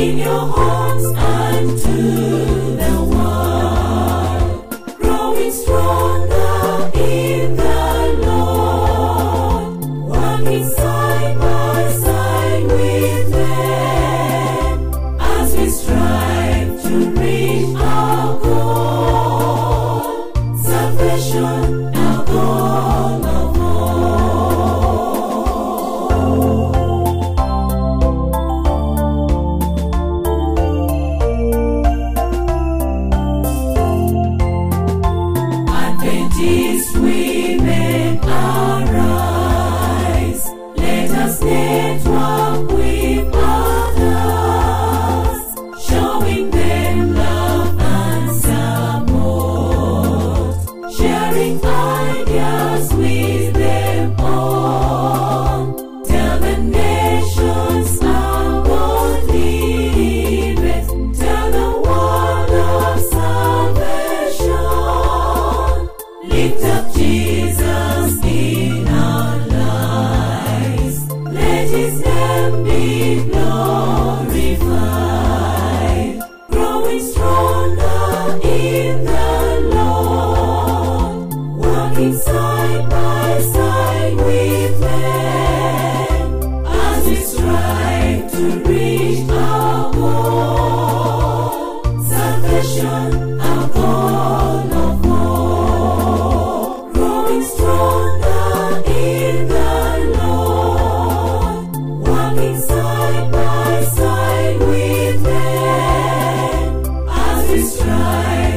in your homes and to the world, growing stronger in the Lord, working side by side with them as we strive to reach our goal, salvation, our goal of Adventist women arise, let us network with others, showing them love and support, sharing ideas with them all. Tell the nations our God liveth, tell the world of salvation. Lift up Jesus in our lives, let His name be glorified, growing stronger in the Lord, working side by side with them as we strive to reach our goal, salvation, our goal of war, growing stronger in the Lord, walking side by side with them as we strive